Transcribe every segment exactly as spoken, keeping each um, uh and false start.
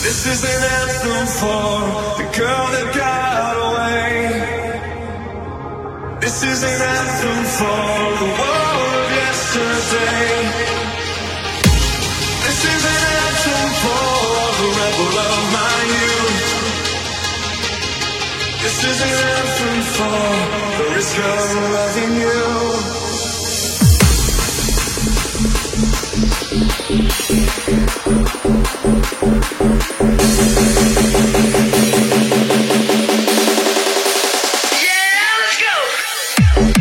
This is an anthem for the girl that got away. This is an anthem for the world of yesterday. This is an anthem for the rebel of my youth. This is an anthem for the risk of loving you.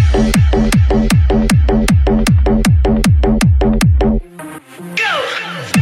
Go!